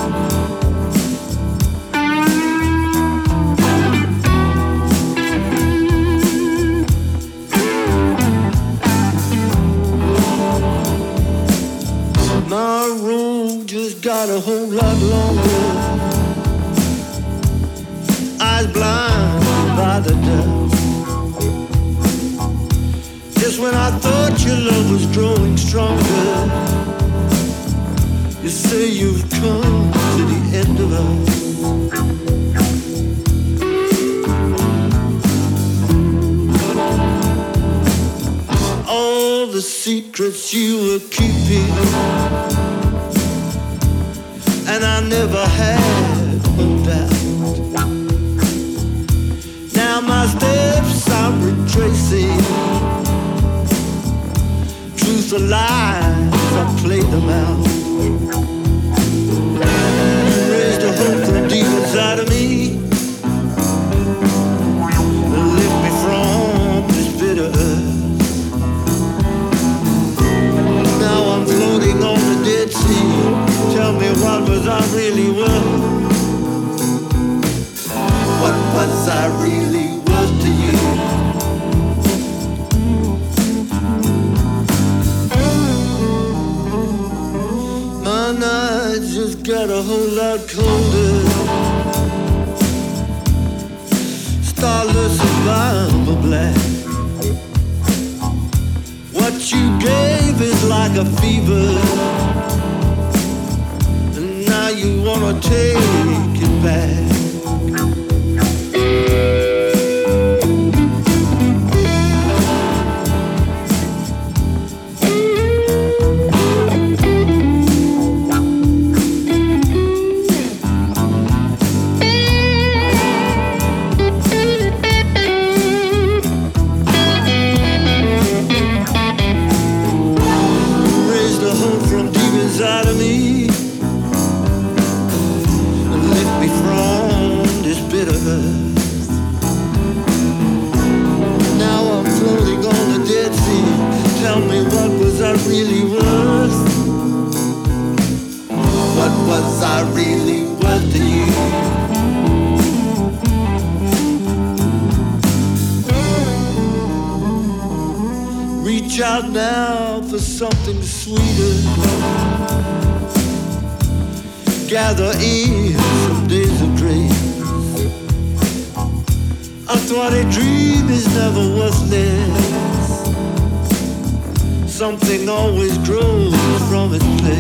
My road just got a whole lot longer. Eyes blinded by the dark. Just when I thought your love was growing stronger, you say you've come to the end of us. All the secrets you were keeping, and I never had a doubt. Now my steps I'm retracing, truth or lies, I play them out. You raised a hope from deep inside of me, and lift me from this bitter earth. Now I'm floating on the Dead Sea. Tell me, what was I really worth? What was I really worth to you? My nights just got a whole lot colder. Starless and Bible black. What you gave is like a fever, and now you wanna take it back. Inside of me, and lift me from this bitter earth. Now I'm floating on the Dead Sea. Tell me, what was I really worth? What was I really worth to you? Reach out now for something sweeter. Gather in some days of grace. I thought a dream is never worthless. Something always grows from its place.